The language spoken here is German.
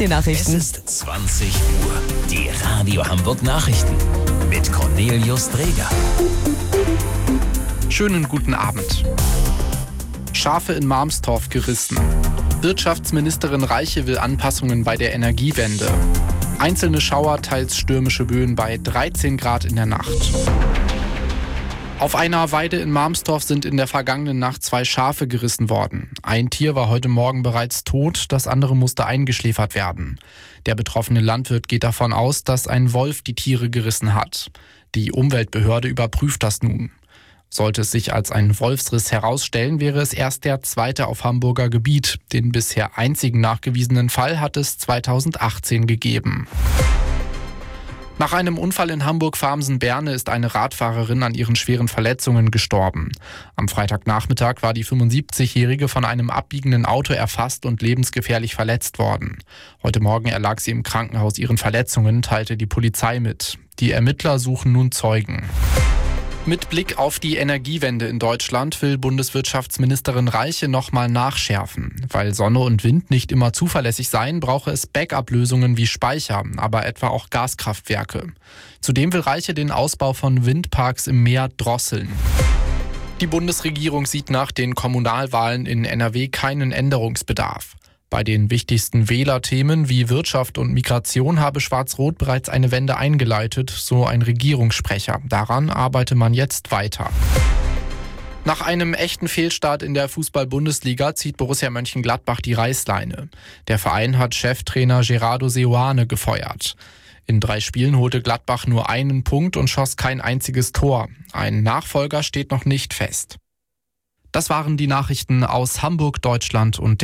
Nachrichten. Es ist 20 Uhr. Die Radio Hamburg Nachrichten mit Cornelius Dreger. Schönen guten Abend. Schafe in Marmstorf gerissen. Wirtschaftsministerin Reiche will Anpassungen bei der Energiewende. Einzelne Schauer, teils stürmische Böen bei 13 Grad in der Nacht. Auf einer Weide in Marmstorf sind in der vergangenen Nacht 2 Schafe gerissen worden. Ein Tier war heute Morgen bereits tot, das andere musste eingeschläfert werden. Der betroffene Landwirt geht davon aus, dass ein Wolf die Tiere gerissen hat. Die Umweltbehörde überprüft das nun. Sollte es sich als ein Wolfsriss herausstellen, wäre es erst der zweite auf Hamburger Gebiet. Den bisher einzigen nachgewiesenen Fall hat es 2018 gegeben. Nach einem Unfall in Hamburg-Farmsen-Berne ist eine Radfahrerin an ihren schweren Verletzungen gestorben. Am Freitagnachmittag war die 75-Jährige von einem abbiegenden Auto erfasst und lebensgefährlich verletzt worden. Heute Morgen erlag sie im Krankenhaus ihren Verletzungen, teilte die Polizei mit. Die Ermittler suchen nun Zeugen. Mit Blick auf die Energiewende in Deutschland will Bundeswirtschaftsministerin Reiche nochmal nachschärfen. Weil Sonne und Wind nicht immer zuverlässig seien, brauche es Backup-Lösungen wie Speicher, aber etwa auch Gaskraftwerke. Zudem will Reiche den Ausbau von Windparks im Meer drosseln. Die Bundesregierung sieht nach den Kommunalwahlen in NRW keinen Änderungsbedarf. Bei den wichtigsten Wählerthemen wie Wirtschaft und Migration habe Schwarz-Rot bereits eine Wende eingeleitet, so ein Regierungssprecher. Daran arbeite man jetzt weiter. Nach einem echten Fehlstart in der Fußball-Bundesliga zieht Borussia Mönchengladbach die Reißleine. Der Verein hat Cheftrainer Gerardo Seoane gefeuert. In 3 Spielen holte Gladbach nur einen Punkt und schoss kein einziges Tor. Ein Nachfolger steht noch nicht fest. Das waren die Nachrichten aus Hamburg, Deutschland und